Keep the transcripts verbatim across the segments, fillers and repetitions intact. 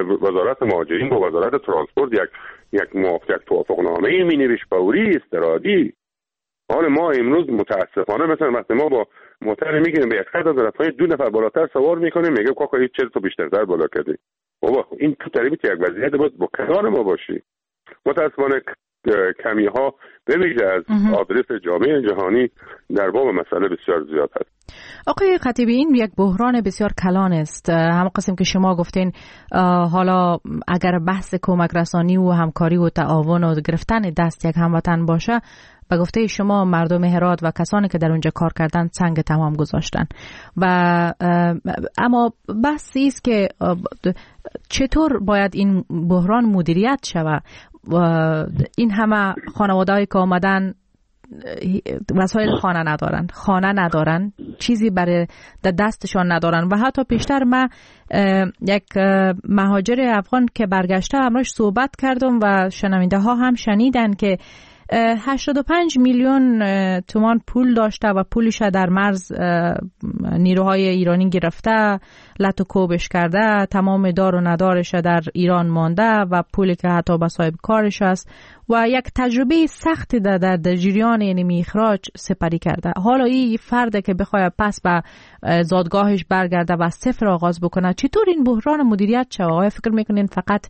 وزارت مهاجرین با وزارت ترانسپورت یک یک موافقت توافقنامه می نوشت فوری استرادی. حال ما امروز متاسفانه مثلا وقتی ما با موتر میگیریم به یک خط از طرفای دو نفر بالاتر سوار میکنیم، میگه کاکا هیچ چرت تو بیشتر بالا کردی. بابا این تو طریقی که یک وضعیت باید با کنار ما باشی. متاسفانه کمی ها به ویژه از آدرس جامعه جهانی در باب مسئله بسیار زیاد هست. آقای خطیبی، این یک بحران بسیار کلان است. هم قسم که شما گفتین حالا اگر بحث کمک رسانی و همکاری و تعاون و گرفتن دست یک هموطن باشه، به گفته شما مردم هرات و کسانی که در اونجا کار کردن سنگ تمام گذاشتن و اما بحثی است که چطور باید این بحران مدیریت شود. این همه خانواده‌ای که آمدن وسایل خانه ندارن، خانه ندارن، چیزی برای دستشان ندارن و حتی پیشتر من یک مهاجر افغان که برگشته همراهش صحبت کردم و شنونده ها هم شنیدن که هشتاد و پنج میلیون تومان پول داشته و پولش در مرز نیروهای ایرانی گرفته، لط و کوبش کرده، تمام دار و ندارش در ایران مانده و پولی که حتی به صاحب کارش است و یک تجربه سختی در در جریان یعنی اخراج سپری کرده. حالا این فرد که بخواد پس به زادگاهش برگرده و صفر آغاز بکنه، چطور این بحران مدیریت شود؟ آیا فکر میکنین فقط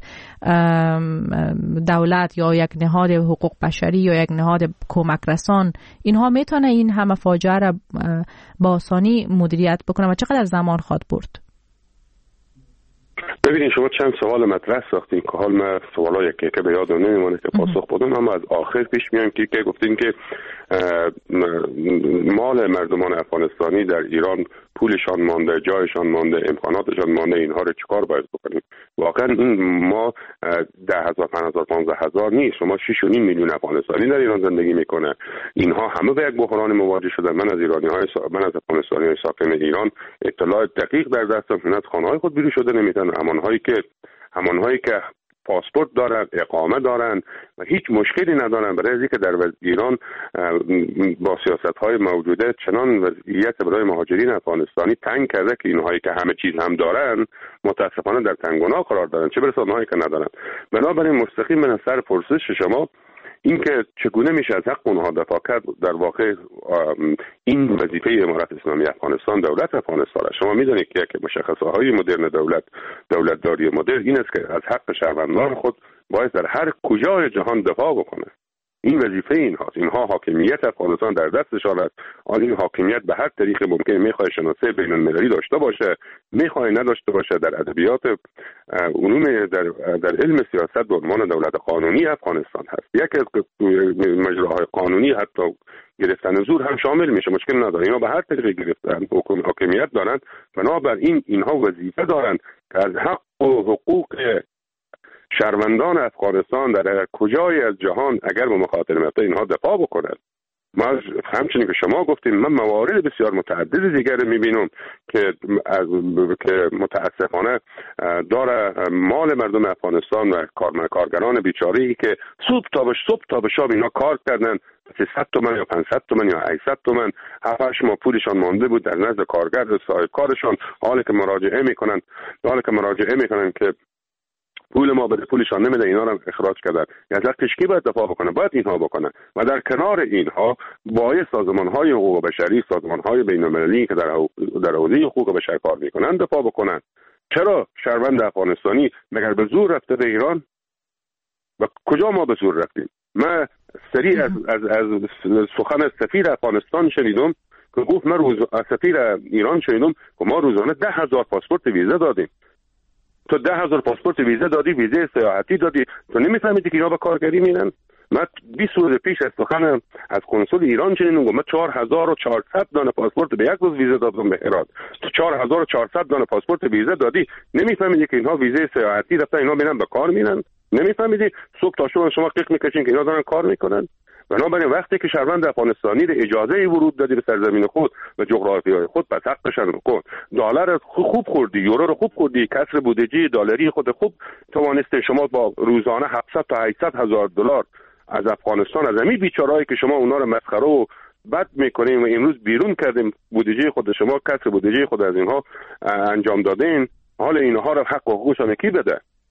دولت یا یک نهاد حقوق بشری یا یک نهاد کمک رسان اینها میتونه این همه فاجعه را با آسانی مدیریت بکنه و چقدر زمان خواهد برد؟ ببینید شما چند سوال مطرح ساختین که حال من سوالا یکی که به یادم نمیمونه که پاسخ بدم، اما از آخر پیش میام که که گفتین که مال مردمان افغانستانی در ایران پولشان مانده، جایشان مانده، امکاناتشان مانده، اینها رو چیکار باید بکنیم؟ واقعا این ما ده هزار، پنج هزار، پانزده هزار نیست، شما شش و نیم میلیون افغانستانی در ایران زندگی میکنه. اینها همه به یک بحران مواجه شدن. من از ایرانی های سا... من از افغانستانی های ساکن ایران اطلاع دقیق در دستم که از خانه های خود بیرون شده نمیتونن، همانهایی که همانهایی که پاسپورت دارن، اقامه دارن و هیچ مشکلی ندارن، برای اینکه در ایران با سیاست‌های موجوده چنان وضعیت برای مهاجرین افغانستانی تنگ کرده که اینهایی که همه چیز هم دارن متاسفانه در تنگنا قرار دارن، چه برسه اونهایی که ندارن. بنابراین مستقیم من از سر پرسش شما این که چگونه میشه از حق اونها دفاع کرد، در واقع این وظیفه امارت اسلامی افغانستان، دولت افغانستان است. شما میدونید که یک مشخصه های مدرن دولت دولتداری مدرن این است که از حق شهروندان خود باید در هر کجای جهان دفاع بکنه. این وظیفه اینهاست. اینها حاکمیت افغانستان در دستشان است. آن این حاکمیت به هر طریق ممکن میخواد شناسه بین المللی داشته باشه، میخواد نداشته باشه. در ادبیات علوم در در علم سیاست به عنوان دولت قانونی افغانستان هست. یکی از مجراهای قانونی حتی گرفتن زور هم شامل میشه، مشکل نداره. اینا به هر طریق گرفتن حاکمیت دارن، بنابراین اینها وظیفه دارن که از حق و حقوق شهروندان افغانستان در کجای از جهان اگر به مخاطر میفته اینها دفاع بکنند. ما همچنین که شما گفتیم من موارد بسیار متعدد دیگر میبینم که از که متاسفانه داره مال مردم افغانستان و کارگران بیچاره‌ای که صبح تا به صبح تا به شب اینا کار کردن، سیصد تومن یا پانصد تومن یا هشتصد تومن هفت هشت ماه پولشان مانده بود در نزد کارگر صاحب کارشان، حالی که مراجعه میکنن حالی که مراجعه میکنن که پول ما بده، پولشان نمیده، اینا رو اخراج کردن. از حقش کی باید دفاع بکنه؟ باید اینها بکنن. و در کنار اینها باید سازمان‌های حقوق بشری، سازمان‌های بین‌المللی که در در حوزه حقوق بشر کار میکنن دفاع بکنن. چرا شهروند افغانستانی مگر به زور رفته به ایران؟ و کجا ما به زور رفتیم؟ من سریع از از از سخن سفیر افغانستان شنیدم که گفت من روز از سفیر ایران شنیدم که ما روزانه ده هزار پاسپورت ویزا دادیم. تو ده هزار پاسپورت ویزا دادی، ویزا سیاحتی دادی، تو نمیفهمیدی که اینا به کارگری میرن؟ من بیست روز پیش از سخن از کنسول ایران شنیدم که من چهار هزار و چهارصد دانه پاسپورت به یک روز ویزا دادم به هرات. تو چهار هزار و چهارصد دانه پاسپورت ویزا دادی، نمیفهمیدی که اینها ویزا سیاحتی رفتن، اینا میرن به کار میرن؟ نمیفهمیدی؟ صبح تا شب شما قیق میکشین که اینا دارن کار میکنن. بنابراین وقتی که شهروند افغانستانی به اجازه ورود دادی به سرزمین خود و جغرافیای خود، پس حقشون کن. دلار خوب خوردی، یورو رو خوب خوردی، کسر بودجه دلاری خود خوب توانسته شما با روزانه هفتصد تا هشتصد هزار دلار از افغانستان، از همین بیچارهایی که شما اونا رو مسخره و بد میکنیم و امروز بیرون کردیم بودجه خود شما، کسر بودجه خود از اینها انجام دادین، حال اینها رو حق و حقوقشون کی بده؟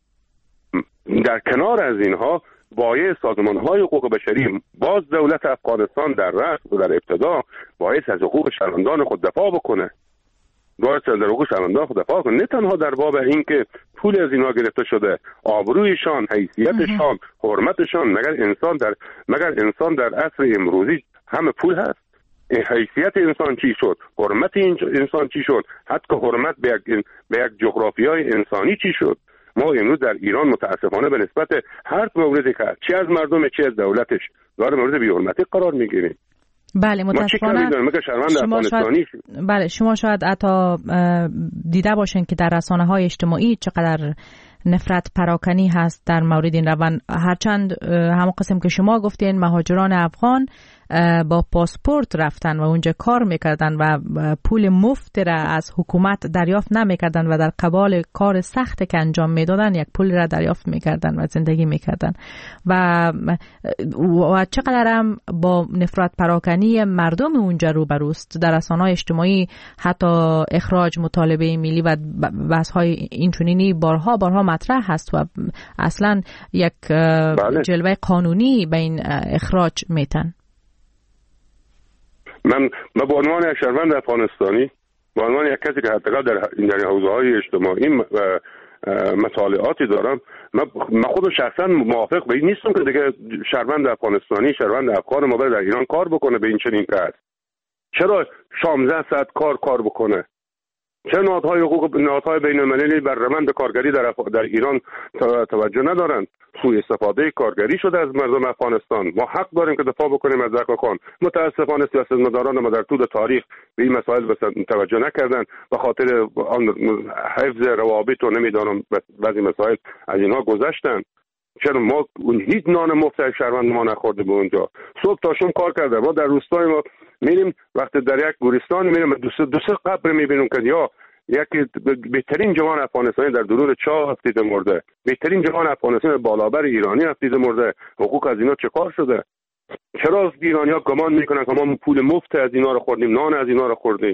در کنار از اینها باید سازمان‌های حقوق بشری، باز دولت افغانستان در رأس و در ابتدا باید از حقوق شهروندان خود دفاع بکنه، باید از حقوق شهروندان خود دفاع کنه، نه تنها در باب این که پول از اینها گرفته شده، آبرویشان، حیثیتشان، حرمتشان. مگر انسان در مگر انسان در عصر امروزی همه پول هست؟ حیثیت انسان چی شد؟ حرمت انسان چی شد؟ حتی حرمت به یک به یک جغرافیای انسانی چی شد؟ ما امروز در ایران متاسفانه به نسبت هر موردی که چه از مردم چه از دولتش داره مورد بی‌حرمتی قرار میگیریم. بله متاسفانه شما شاید بله شما شاید حتی دیده باشین که در رسانه‌های اجتماعی چقدر نفرت پراکنی هست در مورد این روند. هرچند همون قسم که شما گفتین مهاجران افغان با پاسپورت رفتن و اونجا کار میکردن و پول مفت را از حکومت دریافت نمیکردن و در قبال کار سخت که انجام میدادن یک پول را دریافت میکردن و زندگی میکردن و و چقدر هم با نفرت پراکنی مردم اونجا روبروست. در رسانه‌های اجتماعی حتی اخراج مطالبه ملی و بحث‌های اینچنینی بارها بارها مطرح هست و اصلا یک بله. جلوه قانونی به این اخراج میتن. من من به عنوان یک شهروند افغانستانی، به عنوان یک کسی که حداقل در در حوزه‌های اجتماعی مطالعاتی دارم، من من خود شخصا موافق به این نیستم که دیگه شهروند افغانستانی، شهروند افغان ما بره در ایران کار بکنه به این چنین کار. چرا شانزده ساعت کار کار بکنه؟ چه نهادهای حقوق نهادهای بین‌المللی بر روند کارگری در اف... در ایران توجه ندارند؟ سوء استفاده کارگری شده از مردم افغانستان. ما حق داریم که دفاع بکنیم از حق خان. متاسفانه سیاستمداران ما در طول تاریخ به این مسائل توجه نکردند، به خاطر آن حفظ روابط و نمیدانم بعضی مسائل از اینها گذشتند. چرا ما اون هیچ نان مفت شهروند ما نخورده به اونجا؟ صبح تا شب کار کرده. ما در روستای ما میریم وقتی در یک گورستان میریم دو سه دو سه قبر میبینیم که یا یکی بهترین جوان افغانستانی در درون چاه افتیده مرده، بهترین جوان افغانستانی بالابر ایرانی افتیده مرده. حقوق از اینا چه کار شده؟ چرا ایرانی‌ها گمان میکنن که ما پول مفت از اینا رو خوردیم، نان از اینا رو خوردیم؟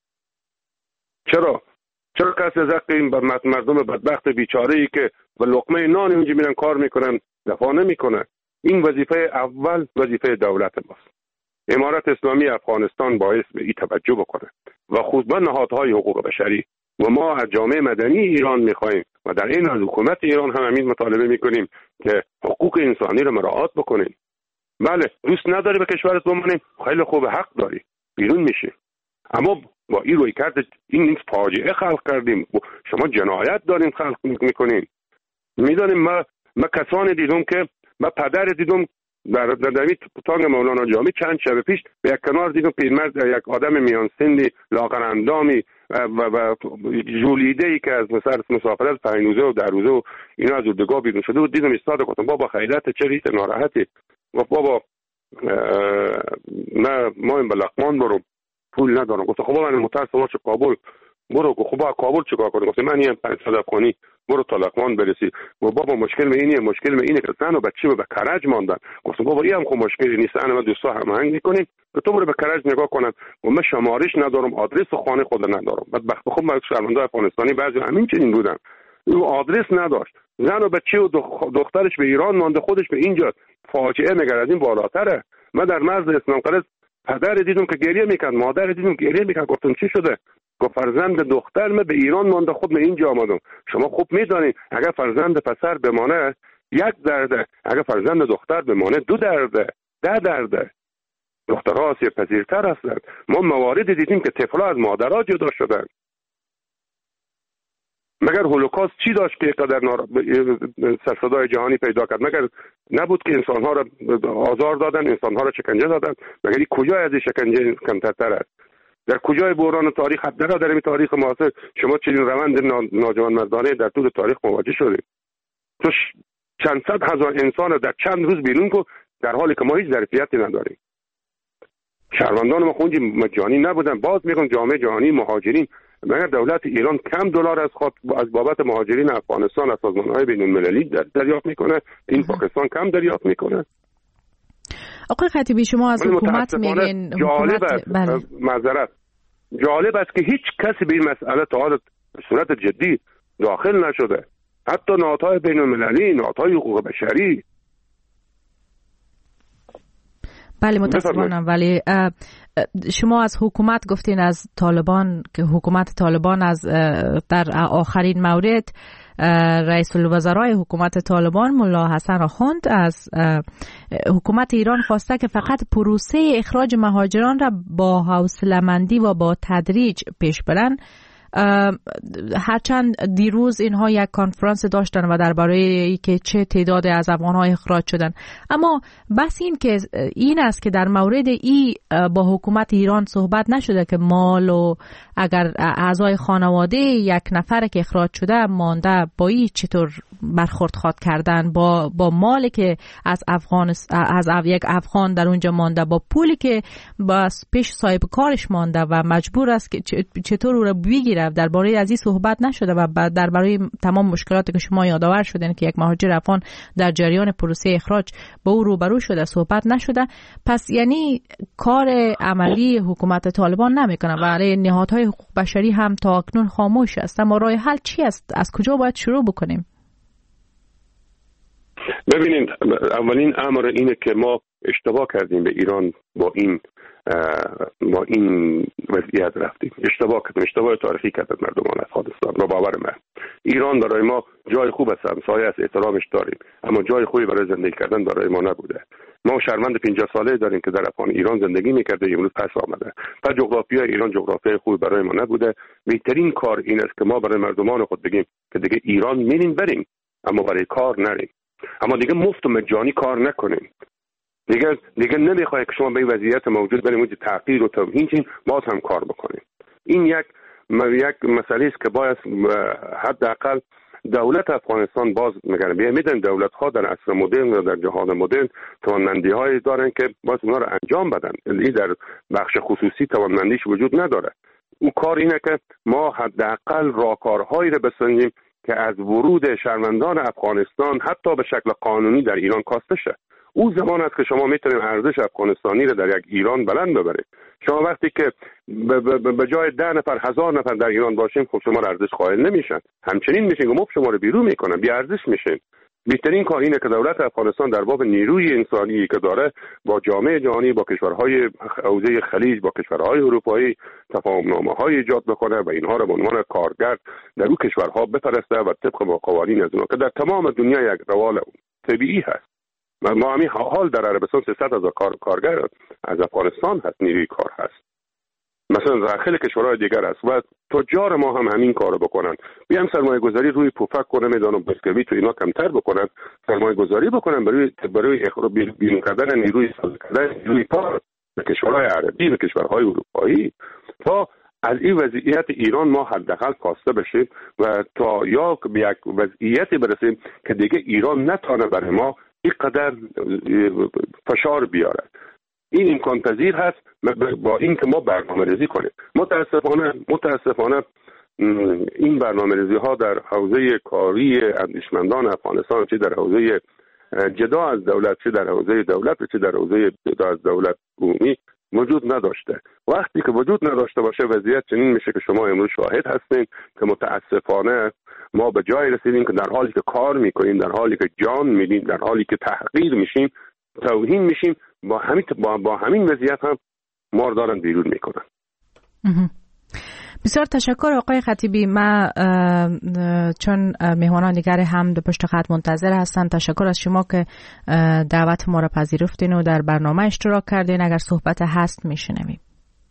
چرا چرا کسی از حق این مردم بدبخت بیچاره‌ای که به لقمه نان اینجا میرن کار میکنن دفاع نمیکنه؟ این وظیفه اول وظیفه دولت ماست. امارت اسلامی افغانستان باید به این توجه بکنه و خصوصا نهادهای حقوق بشری و ما از جامعه مدنی ایران میخوایم و در این از حکومت ایران هم همین مطالبه میکنیم که حقوق انسانی رو مراعات بکنیم. بله دوست نداری به کشورت بمونیم، خیلی خوب، حق داری، بیرون میشه، اما با این روی کرد این فاجعه خلق کردیم. شما جنایت دارین خلق میکنین. میدانیم ما ما کسانی دیدم که ما پدر دیدم در در تانگ مولانا جامی چند شب پیش به یک کنار دیدم پیرمرد، یک آدم میان سنی لاغر اندامی و و جولیده ای که از مثلا مسافرت پنج روزه و در روزه و اینا از اردوگاه بیرون شده و دیدم ایستاده. گفتم بابا خیرت چه ریت ناراحتی؟ گفت بابا نه ما این بلقمان برم پول ندارم. گفت خب من متأسفم چه کابل برو. خب با کابل چیکار کنم؟ گفتم من این پنجصد افغانی برو تا لقمان برسی. و بابا مشکل من اینه، مشکل من اینه که زن و بچه به کرج ماندن. گفتم بابا این هم خب مشکلی نیست، انا ما دوستا هماهنگ میکنیم که تو برو به کرج نگاه کنن و من شمارش ندارم، آدرس خانه خود ندارم. بدبخت خب ما شهروندان افغانستانی بعضی همین چنین بودن، او آدرس نداشت، زن و بچه و دخترش به ایران مانده، خودش به اینجا. فاجعه مگر از این بالاتره؟ من در مرز اسلام قرص پدر دیدم که گریه میکرد، مادر دیدم که گریه میکرد. گفتم چی شده؟ گفت فرزند دختر من به ایران مانده، خود من اینجا آمدم. شما خوب میدانید اگر فرزند پسر بمانه یک درده، اگر فرزند دختر بمانه دو درده، ده درده. دخترها آسیب پذیرتر هستند. ما مواردی دیدیم که طفل‌ها از مادرها جدا شدند. مگر هولوکاست چی داشت که قدر نار... سرصدای جهانی پیدا کرد؟ مگر نبود که انسانها را آزار دادن، انسانها را شکنجه دادن؟ مگر این کجا از این شکنجه کمتر است؟ در کجای بحران تاریخ حداقل در این تاریخ معاصر شما چنین روند ناجوانمردانه در طول تاریخ مواجه شدید؟ تو چند صد هزار انسان در چند روز بیرون کن در حالی که ما هیچ ظرفیتی نداریم. شهروندان ما خونجی مجانی نبودن. باز میگم جامعه جهانی مهاجرین، مگر دولت ایران کم دلار از خود از بابت مهاجرین افغانستان از سازمان‌های بین‌المللی در دریافت میکنه؟ این پاکستان کم دریافت میکنه؟ آقای خطیبی شما از حکومت میگین جالب است، بله. معذرت جالب است که هیچ کسی به این مسئله تا حال به صورت جدی داخل نشده. حتی نهادهای بین المللی، نهادهای حقوق بشری. بله متاسفانم، ولی شما از حکومت گفتین، از طالبان، که حکومت طالبان از در آخرین مورد رئیس الوزرای حکومت طالبان ملا حسن آخوند از حکومت ایران خواسته که فقط پروسه اخراج مهاجران را با حوصله‌مندی و با تدریج پیش برن. هرچند دیروز اینها یک کنفرانس داشتن و درباره اینکه چه تعداد از افغان‌ها اخراج شدن، اما بس این که این است که در مورد ای با حکومت ایران صحبت نشده که مال و اگر اعضای خانواده یک نفر که اخراج شده مانده با ای چطور برخورد خواد کردن، با با مالی که از افغان از یک افغان در اونجا مانده، با پولی که با پیش صاحب کارش مانده و مجبور است که چطور او را بگیره. درباره از این صحبت نشده و درباره تمام مشکلاتی که شما یادآور شدین که یک مهاجر افغان در جریان پروسه اخراج با او روبرو شده صحبت نشده. پس یعنی کار عملی حکومت طالبان نمیکنه و علیه نهادهای حقوق بشری هم تا اکنون خاموش است. اما راه حل چی است؟ از کجا باید شروع بکنیم؟ ببینید، اولین امر اینه که ما اشتباه کردیم به ایران با این با این وضعیت رفتیم. اشتباه کردیم، اشتباه تاریخی کردن مردمان افغانستان. با باور من ایران برای ما جای خوب است، همسایه است، احترامش داریم، اما جای خوبی برای زندگی کردن برای ما نبوده. ما شهروند پنجاه ساله داریم که در افغان ایران زندگی میکرده، امروز پس آمده. و جغرافیای ایران جغرافیای خوبی برای ما نبوده. بهترین کار این است که ما برای مردمان خود بگیم که دیگه ایران میریم بریم، اما برای کار نریم، اما دیگه مفت و مجانی کار نکنیم. دیگه دیگه نمیخواد که شما به این وضعیت موجود بریم اونجا تحقیر و توهین چین، باز هم کار بکنیم. این یک یک مسئله است که باید حداقل دولت افغانستان باز میگن بیا میدن دولت ها در عصر مدرن و در جهان مدرن توانمندی هایی دارن که باز اونا رو انجام بدن. این در بخش خصوصی توانمندیش وجود نداره. اون کار اینه که ما حداقل راهکارهایی رو بسنجیم که از ورود شهروندان افغانستان حتی به شکل قانونی در ایران کاسته شه. او زمان است که شما میتونید ارزش افغانستانی رو در یک ایران بلند ببرید. شما وقتی که به جای ده نفر هزار نفر در ایران باشیم، خب شما ارزش قائل نمیشن، همچنین میشین که مفت شما رو بیرون میکنن، بی ارزش میشین. بهترین کار اینه که دولت افغانستان در باب نیروی انسانی که داره با جامعه جهانی، با کشورهای حوزه خلیج، با کشورهای اروپایی تفاهم‌نامه‌های ایجاد بکنه و اینها رو به عنوان کارگر در اون کشورها بفرسته و طبق با قوانین از اونها که در تمام دنیا یک روال طبیعی هست. ما همین حال در عربستان سیصد هزار کار کارگر از افغانستان هست، نیروی کار هست. مثلا داخل کشورهای دیگر است و تجار ما هم همین کارو بکنن. بیام سرمایه گذاری روی پفک کنه، میدانم بسکویت و اینا کمتر بکنن، سرمایه گذاری بکنن برای برای اخراج بیرون کردن نیروی ساز کردن نیروی کار به کشورهای عربی و کشورهای اروپایی، تا از این وضعیت ایران ما حداقل کاسته بشیم و تا یا به یک وضعیتی برسیم که دیگه ایران نتونه برای ما اینقدر فشار بیاره. این امکان پذیر هست با اینکه ما برنامه‌ریزی کنیم. متاسفانه متاسفانه این برنامه‌ریزی ها در حوزه کاری اندیشمندان افغانستان، چه در حوزه جدا از دولت، چه در حوزه دولت و چه در حوزه جدا از دولت عمومی وجود نداشته. وقتی که وجود نداشته باشه وضعیت چنین میشه که شما امروز شاهد هستین که متاسفانه ما به جای رسیدیم که در حالی که کار میکنیم، در حالی که جان میدیم، در حالی که تحقیر میشیم، توهین میشیم، با همین با, با همین وضعیت هم ما رو دارن بیرون میکنن. بسیار تشکر آقای خطیبی. ما چون مهمانان دیگر هم در پشت خط منتظر هستن، تشکر از شما که دعوت ما را پذیرفتین و در برنامه اشتراک کردین. اگر صحبت هست میشنویم.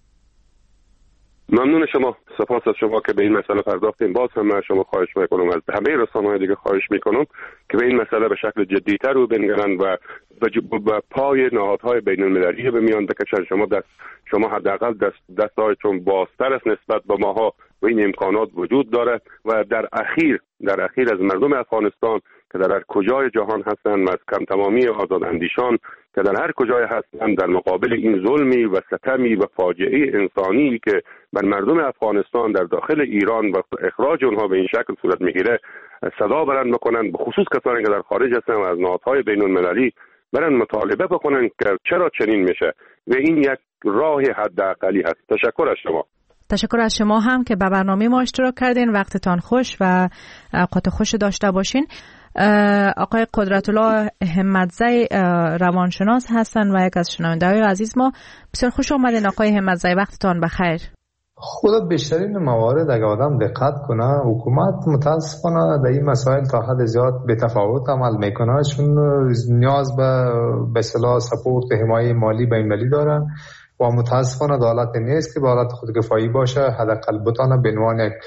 ممنون شما، سپاس از شما که به این مسئله پرداختین. باز هم من شما خواهش میکنم، از همه رسانه‌های دیگه خواهش میکنم که به این مسئله به شکل جدی‌تر رو بنگرن و به پای نهادهای بین المللی به میان بکشن. شما دست شما حداقل دست دستایتون بازتر است نسبت به ماها و این امکانات وجود داره و در اخیر در اخیر از مردم افغانستان که در هر کجای جهان هستند و از کم تمامی آزاداندیشان که در هر کجای هستند، در مقابل این ظلمی و ستمی و فاجعه انسانی که بر مردم افغانستان در داخل ایران و اخراج اونها به این شکل صورت میگیره صدا بلند بکنن، به خصوص کسانی که در خارج هستند و از نهادهای بین المللی برن مطالبه بکنن که چرا چنین میشه و این یک راه حداقلی هست. تشکر از شما. تشکر از شما هم که به برنامه ما اشتراک کردین. وقتتان خوش و اوقات خوش داشته باشین. آقای قدرت‌الله همتزی روانشناس هستن و یک از شنونده‌های عزیز ما. بسیار خوش آمدین آقای همتزی، وقتتان بخیر. خود بیشترین موارد اگه آدم دقت کنه، حکومت متاسفانه در این مسائل تا حد زیاد به تفاوت عمل میکنه، چون نیاز به به اصطلاح سپورت حمایت مالی بین‌المللی دارن و متاسفانه دولت نیست که به حالت خودکفایی باشه. حداقل بتونه به عنوان یک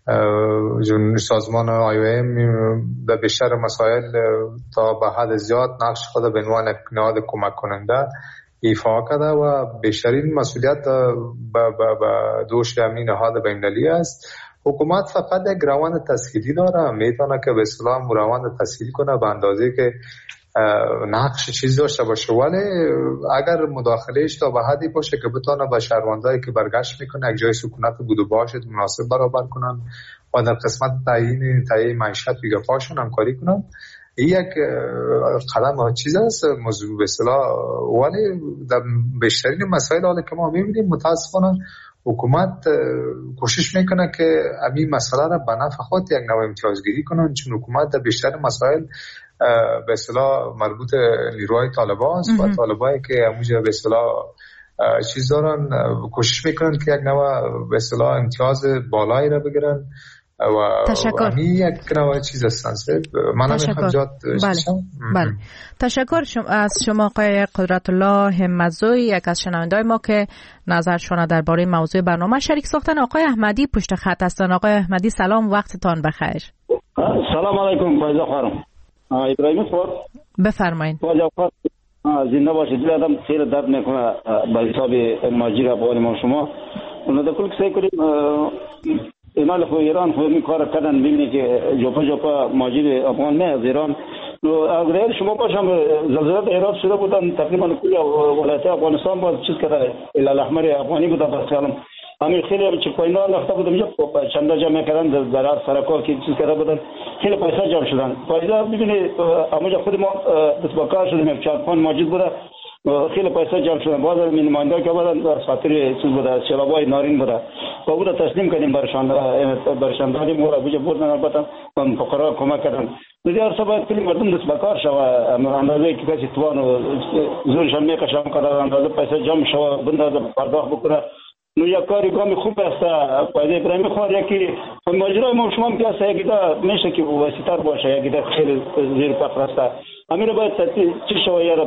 سازمان آی او ام به بیشتر مسائل تا به حد زیاد نقش خود به عنوان یک نهاد کمک کننده ایفا کرده و بیشترین مسئولیت به دوش همین نهاد بین‌المللی است. حکومت فقط یک روند تسهیلی داره، میتونه که به اصطلاح روند تسهیل کنه به اندازه که نقش چیز داشته باشه، ولی اگر مداخلهش تا به حدی باشه که بتونه به شهروندایی که برگشت میکنه یک جای سکونت بود و باشد مناسب برابر کنن و در قسمت تعیین تعیین معیشت دیگه پاشون همکاری کنن، این یک قدم چیز است موضوع به اصطلاح. ولی در بیشترین مسائل حالا که ما میبینیم متاسفانه حکومت کوشش میکنه که همین مسئله را به نفع خود یک نوع امتیازگیری کنن، چون حکومت در بیشتر مسائل به اصطلاح مربوط نیروهای طالبان است و طالبایی که همونجا به اصطلاح چیز دارن کوشش میکنن که یک نوع به اصطلاح امتیاز بالایی را بگیرن و تشکر. همین یک نوع چیز هستن. من نمیخوام زیاد بله. بله. تشکر شما از شما آقای قدرت‌الله همتزی، یک از شنونده‌های ما که نظرشون درباره موضوع برنامه شریک ساختن. آقای احمدی پشت خط هستن. آقای احمدی سلام، وقتتان بخیر. سلام علیکم فایزه خانم. ابراهیم خور بفرمایید. فایزه خور زنده باشید. دل آدم خیلی درد میکنه به حساب ماجرا افغان ما شما. اون در کل سعی کنیم اینا خو ایران خو این کار کردن، ببینید که جوپا جوپا ماجرا افغان نه از ایران. اگر شما باشم زلزله عراق شده بودن تقریبا کل ولایت افغانستان باز چیز کرده الهلال احمر افغانی بود بس کلام همین خیلی چه پاینا لخته بودم اینجا چند جمع کردن در هر سرکار که چیز کرده بودن خیلی پیسه جمع شدن. فایده ببینید همونجا خود ما دست با کار شدیم چهار پنج ماجد بوده خیلی پیسه جمع شدن. باز من نماینده که بودن در خاطر چیز بوده شلابای نارین بوده و بوده تسلیم کردیم برشان برشان دادیم و بوده بردن البته فقرا کمک کردن. دیگر سبب کلی مردم دست با کار شوه اندازه که کسی توان و زورشان میکشم کار اندازه پیسه جمع شوه بندازه پرداخت بکنه. نو یک کاری گامی خوب است. پایده ابراهیم خوار یکی ماجرای ما شما هم که است یکی دا میشه که واسطار باشه یکی دا خیلی زیر فقر است. امیر باید چی شوه یا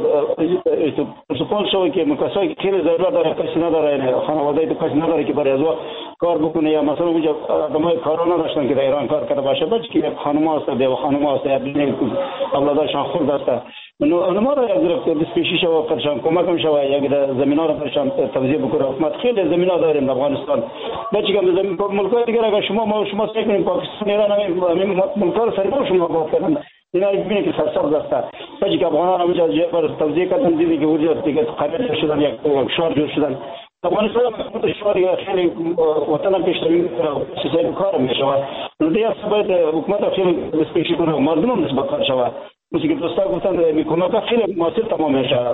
سپال شوه که مکاسایی که خیلی ضرورت داره کسی نداره، خانواده تو کسی نداره که برای ازوا کار بکنه یا مثلا اونجا آدمای کارا نداشتن که در ایران کار کرده باشه بچه که یک خانم هست دیو خانم هست یا بینه اولادشان خورد است. نو ما را یک دستپیشی شوه فرشان کمک هم شوه یک زمینا را فرشان توزیع بکنه. حکومت خیلی زمینا داریم در افغانستان بچه که زمین ملکای دیگر اگر شما ما شما سعی کنیم پاکستان ایران همین ملکا رو سریع شما باید کردن اینا ببینید که سرسبز است. بچه که افغانان همونجا پر توزیع کردن دیدی که اونجا دیگه قبیل شدن یک شهر جور شدن. افغانستان هم شهر خیلی وطن پیشترین سیستم کار میشود. دیگه باید حکومت خیلی دستپیشی کنه مردم هم نسبت کار شود. مثل که دوستا گفتن میکنه خیلی موثر تمام میشه.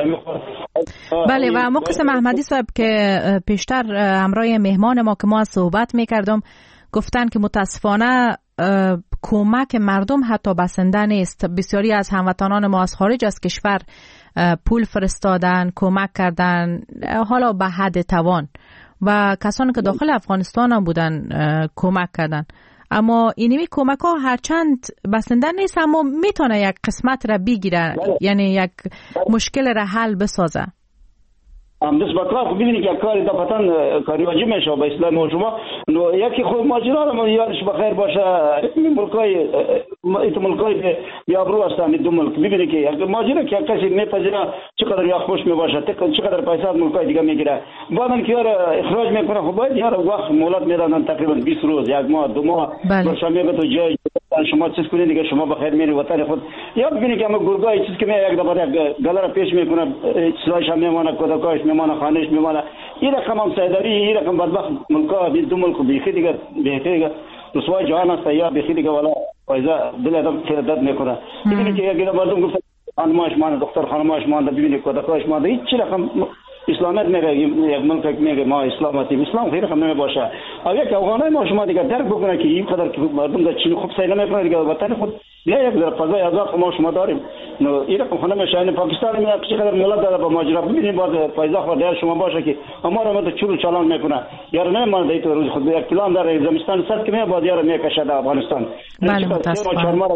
بله و مقسم احمدی صاحب که پیشتر همراه مهمان ما که ما صحبت میکردم گفتن که متاسفانه کمک مردم حتی بسنده نیست. بسیاری از هموطنان ما از خارج از کشور پول فرستادن، کمک کردن حالا به حد توان و کسانی که داخل افغانستان هم بودن کمک کردن، اما اینمی کمک ها هرچند بسنده نیست اما میتونه یک قسمت را بگیره، یعنی یک مشکل را حل بسازه. ام دست بکار خب ببینید که کاری دا پتن کاری واجب میشه به اسلام شما. نو یکی خود ماجرا رو یادش بخیر باشه این ملکای این ملکای بیابرو هستن دو ملک. ببینید که اگه ماجرا که کسی میپذیره چقدر یا خوش میباشه چقدر پیسه از ملکای دیگه میگیره بعدن که یار اخراج میکنه خب باید یار وقت مهلت میدن تقریبا بیست روز یک ماه دو ماه باشه میگه تو جای شما چیز کنید دیگه شما بخیر میری وطن خود. یا ببینید که ما گرگای چیز که می یک دفعه گلر پیش میکنه چیزاش هم میمونه کداکاش میمونه خانش میمونه این رقم هم سیداری این رقم بدبخت ملکا بی دو ملک بیخی دیگه بیخی دیگه رسوای جهان است یا بیخی دیگه والا فایزه دل آدم خیلی درد میکنه. ببینید که یک مردم گفت خانماش مان دختر خانماش مان ببینید کداکاش مان هیچ رقم اسلامیت میگه یک ملک میگه ما اسلامتیم، اسلام خیر هم نمیباشه. اگه که افغانای ما شما دیگه درک بکنه که این قدر که مردم در چین خوب سعی نمیکنه دیگه وطن خود بیا یک ذره فضای آزاد ما شما داریم. نو این رقم خونه میشه. این پاکستان میاد چه قدر ملت داره با ماجرا ببینید باز فایزا خود در شما باشه که ما رو مت چلو چالان میکنه. یار نمیمونه دیت روز خود یک پلان داره زمستان صد که میاد یار میکشه در افغانستان. بله متاسفم.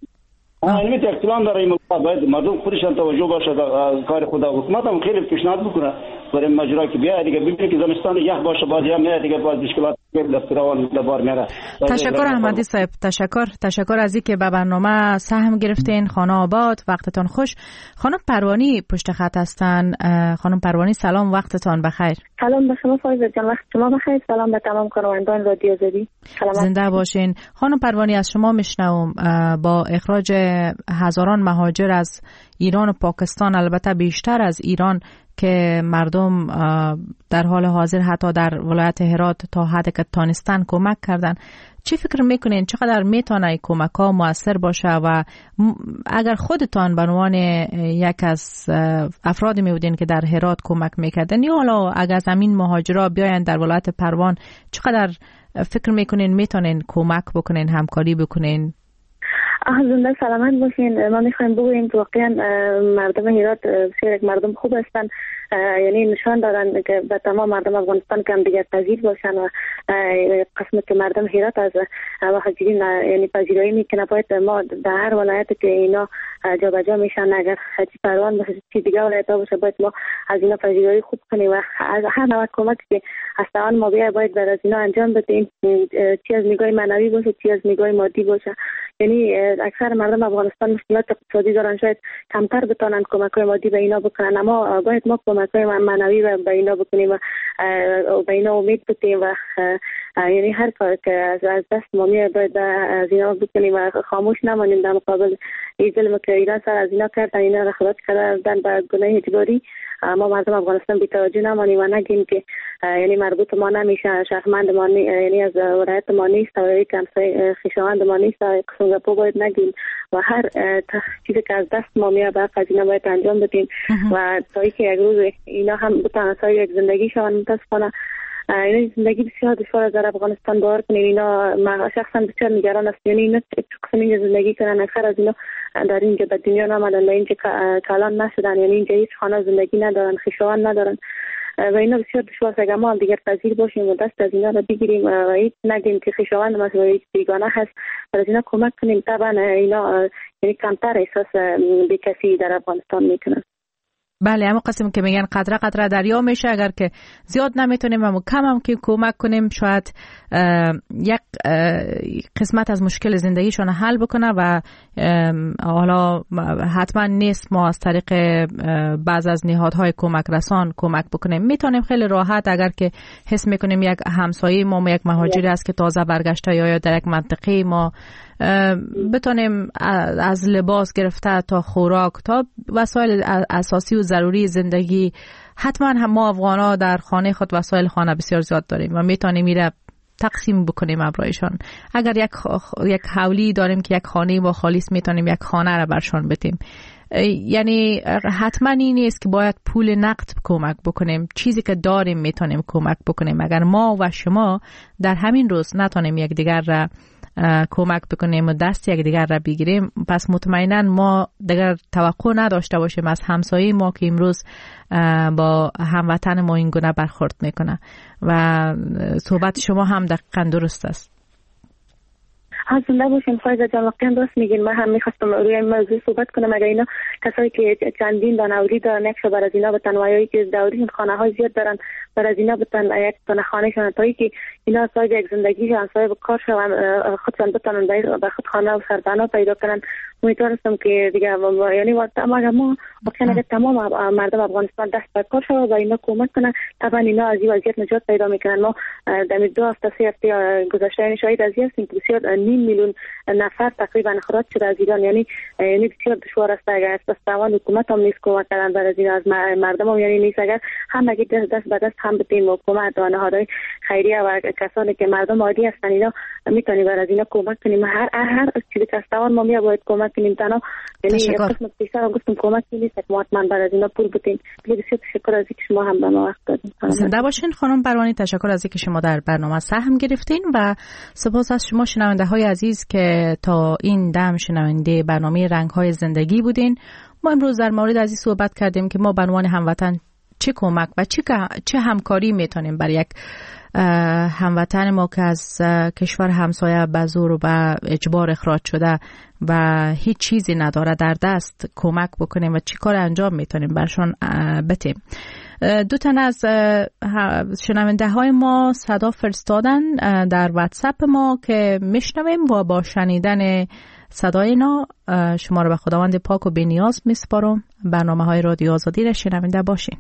آه این میت اکتلام داره این باید مردم خودشان توجه باشه کار خدا. حکومت هم خیلی پیشنهاد بکنه برای ماجرا که بیا دیگه ببینید که زمستان یخ باشه باز یا میاد دیگه باز مشکلات دفتران دوبار میاره. تشکر احمدی صاحب، تشکر تشکر از اینکه به برنامه سهم گرفتین. خانه آباد، وقتتان خوش. خانم پروانی پشت خط هستن. خانم پروانی سلام، وقتتان بخیر. سلام به شما فایزه جان، وقت شما بخیر. سلام به تمام کارمندان رادیو زدی. زنده باشین. خانم پروانی از شما میشنوم با اخراج هزاران مهاجر از ایران و پاکستان، البته بیشتر از ایران که مردم در حال حاضر حتی در ولایت هرات تا حد که تانستن کمک کردن، چی فکر میکنین چقدر میتونه کمک ها مؤثر باشه و اگر خودتان به عنوان یک از افرادی میبودین که در هرات کمک میکردن یا حالا اگر از همین مهاجرا بیاین در ولایت پروان، چقدر فکر میکنین میتونین کمک بکنین، همکاری بکنین؟ زنده سلامت باشین. ما میخوایم بگوییم که واقعا مردم هرات بسیار یک مردم خوب هستند، یعنی نشان دادن که به تمام مردم افغانستان که هم دیگر پذیر باشن و قسم که مردم هرات از مهاجرین یعنی پذیرایی میکنه. باید ما در هر ولایت که اینا جا به جا میشن، اگر چی پروان باشه چی دیگه ولایت باشه، باید ما از اینا پذیرایی خوب کنیم و از هر نوع کمک که از توان ما بیاید باید بر از اینا انجام بدیم، چی از نگاه معنوی باشه چی از نگاه مادی باشه. یعنی اکثر مردم افغانستان مشکلات اقتصادی دارن، شاید کمتر بتونن کمک‌های مادی به اینا بکنن، اما باید ما کمک‌های معنوی به اینا بکنیم و به اینا امید بدیم و یعنی هر کار که از دست ما میاد باید از اینا بکنیم و خاموش نمانیم در مقابل این ظلم که ایران سر از اینا کردن، اینا را خلاص کردن به گناه اجباری. ما مردم افغانستان بی توجه نمانیم و نگیم که یعنی مربوط ما نمیشه، شهروند ما یعنی از ولایت ما نیست و یک همسایه خویشاوند ما نیست و سنگاپور باید نگیم و هر چیزی که از دست ما میاد به خزینه باید انجام بدیم و تا اینکه یک روز اینا هم بتونن سایر یک زندگی شون. متاسفانه اینا زندگی بسیار دشوار در افغانستان باور کنید. اینا ما شخصا بسیار نگران است، یعنی اینا چقدر اینجا زندگی کنن، اکثر از اینا در اینجا به دنیا نامدن، اینجا کلان نشدن، یعنی اینجا هیچ خانه زندگی ندارن، خویشاوند ندارن و اینا بسیار دشوار است. ما هم دیگر پذیر باشیم و دست از اینا را بگیریم و هیچ نگیم که خویشاوند ما هیچ بیگانه هست و از اینا کمک کنیم. طبعا اینا یعنی کمتر احساس بی‌کسی در افغانستان میکنن. بله، اما قسم که میگن قطره قطره دریا میشه، اگر که زیاد نمیتونیم اما کم هم که کمک کنیم شاید یک قسمت از مشکل زندگیشون حل بکنه و حالا حتما نیست ما از طریق بعض از نهادهای کمک رسان کمک بکنیم. میتونیم خیلی راحت اگر که حس میکنیم یک همسایه ما یک مهاجری است که تازه برگشته یا در یک منطقه ما، بتونیم از لباس گرفته تا خوراک تا وسایل اساسی و ضروری زندگی، حتما هم ما افغانا در خانه خود وسایل خانه بسیار زیاد داریم و میتونیم میره تقسیم بکنیم ابرایشان. اگر یک یک حولی داریم که یک خانه ما خالیست، میتونیم یک خانه را برشان بدیم. یعنی حتما این نیست که باید پول نقد کمک بکنیم، چیزی که داریم میتونیم کمک بکنیم. اگر ما و شما در همین روز نتونیم یک دیگر را کمک بکنیم و دست یک دیگر را بگیریم، پس مطمئنا ما دیگر توقع نداشته باشیم از همسایه ما که امروز با هموطن ما این گونه برخورد میکنه و صحبت شما هم دقیقاً درست است. حاضر باشین فایزه جان، واقعا درست میگین. من هم میخواستم روی این موضوع صحبت کنم. اگر اینا کسایی که چندین دانوری دارن یک بر از اینا بتن وایایی که دوریشون خانه های زیاد دارن بر از اینا بتن یک تنه خانه شون تا که اینا صاحب یک زندگی شون، صاحب کار شون، خودشون بتونن به خود خانه و سربنا پیدا کنن. امیدوارم که دیگه یعنی واقعا ما واقعا اگر تمام مردم افغانستان دست به کار شود و اینا کمک کنن، طبعا اینا از این وضعیت نجات پیدا میکنن. ما در دو هفته سه هفته گذشته شاهد از این هستیم که بسیار نیم میلیون نفر تقریبا خراج شده از ایران. یعنی یعنی بسیار دشوار است اگر از توان حکومت هم نیست کمک کردن بر از این، از مردم هم یعنی نیست. اگر هم اگه دست به دست هم بتیم حکومت و نهادهای خیریه و کسانی که مردم عادی هستن اینا میتونیم بر از اینا کمک کنیم. هر هر هر چیزی که استوان ما می باید کمک کنیم. تنها یعنی یک قسمت بیشتر گفتم کمک نیست که ما بر از اینا پول بتیم. بسیار تشکر از اینکه شما هم به ما وقت دادین. زنده باشین خانم بروانی. تشکر از اینکه شما در برنامه سهم گرفتین و سپاس از شما شنونده های عزیز که تا این دم شنونده برنامه رنگ های زندگی بودین. ما امروز در مورد از این صحبت کردیم که ما به عنوان هموطن چه کمک و چه چه همکاری میتونیم برای یک هموطن ما که از کشور همسایه به زور و به اجبار اخراج شده و هیچ چیزی نداره در دست کمک بکنیم و چی کار انجام میتونیم برشان بتیم. دو تن از شنونده های ما صدا فرستادن در واتساپ ما که میشنویم و با شنیدن صدای اینا شما رو به خداوند پاک و بی‌نیاز میسپارم. برنامه های رادیو آزادی را شنونده باشین.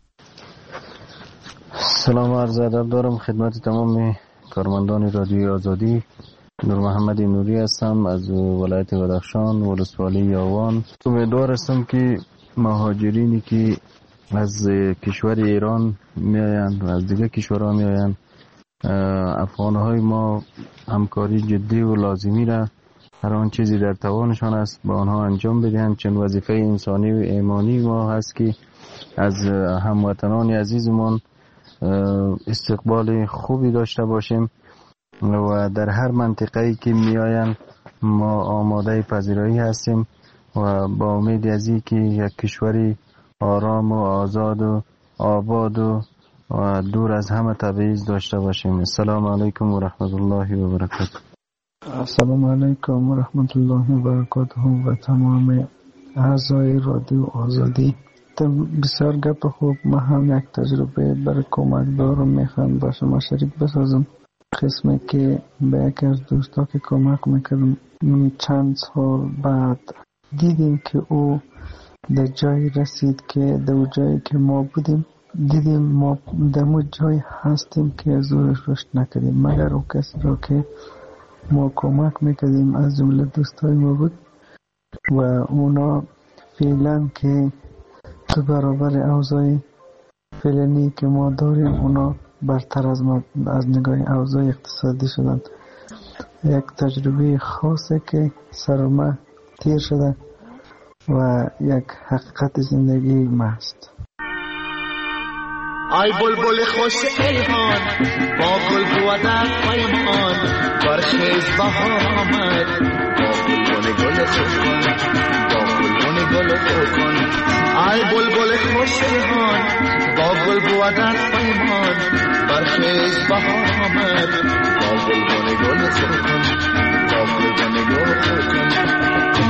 سلام و عرض ادب دارم خدمت تمام کارمندان رادیو آزادی. نور محمد نوری هستم از ولایت بدخشان ولسوالی یاوان. امیدوار هستم که مهاجرینی که از کشور ایران میآیند و از دیگه کشورها میآیند افغانهای ما همکاری جدی و لازمی را هر آن چیزی در توانشان است با آنها انجام بدهند، چون وظیفه انسانی و ایمانی ما هست که از هموطنان عزیزمان استقبال خوبی داشته باشیم و در هر منطقه‌ای که میآیند ما آماده پذیرایی هستیم و با امید از این که یک کشوری آرام و آزاد و آباد و و دور از همه تبعیض داشته باشیم. السلام علیکم و رحمت الله و برکاته. السلام علیکم و رحمت الله و برکاته و تمام اعضای رادیو آزادی. بسیار گپ خوب. من هم یک تجربه برای کمک دارم میخوام با شما شریک بسازم. قسمی که به یک از دوستا که کمک میکردم چند سال بعد دیدیم که او در جایی رسید که در جایی که ما بودیم دیدیم ما در اون جایی هستیم که از او رشد نکردیم مگر او کسی را که ما کمک میکردیم از جمله دوستای ما بود و اونا فعلا که تو برابر اوضاع فعلی که ما داریم اونا برتر از ما از نگاه اوضاع اقتصادی شدن. یک تجربه خاصه که سر ما تیر شده و یک حقیقت زندگی ماست. آی بلبل خوش الهان با گل بودن پیمان برخیز بهار آمد با گلبن گل خوشکن با گلبن گل خوشکن. آی بلبل خوش الهان با گل بودن پیمان برخیز بهار آمد با گلبن گل خوشکن با گلبن گل خوشکن.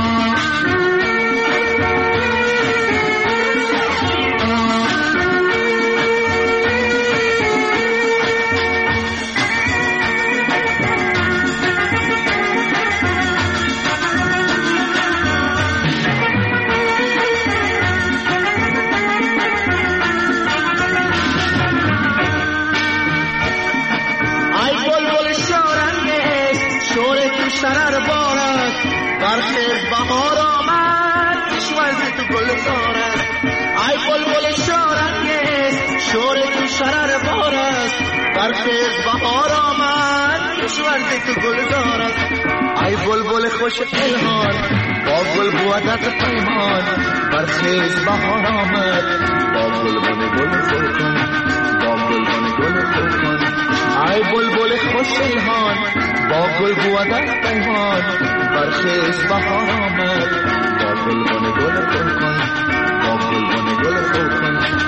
شرر بارد برخیز بهار آمد کشور تو گل دارد. ای بلبل شارنگیز شور تو شرر بارد برخیز بهار آمد کشور تو گل دارد. ای بلبل خوش الهان با گل بودت پیمان برخیز بهار آمد با گلبن گل خوشکن با گلبن گل خوشکن. ای بلبل خوش الهان با گل بودن پیمان برخیز بهار آمد با گلبن گل خوشکن با گلبن گل خوشکن.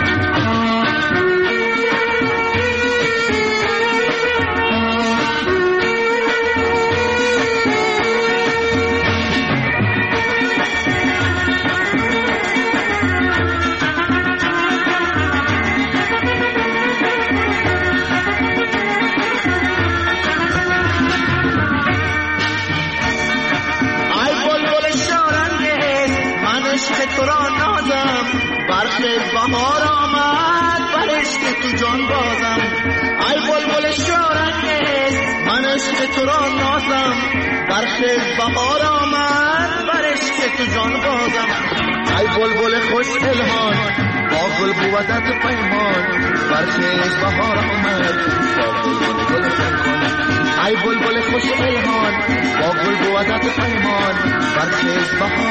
برخیز بهار آمد بر عشق تو جان بازم. ای بلبل شارنگیز من عشق تو را نازم برخیز بهار آمد بر عشق تو جان بازم. ای بلبل خوش الهان با گل بودت پیمان برخیز بهار آمد با گل گل کن ای بلبل خوش الهان با گل بودت پیمان برخیز بهار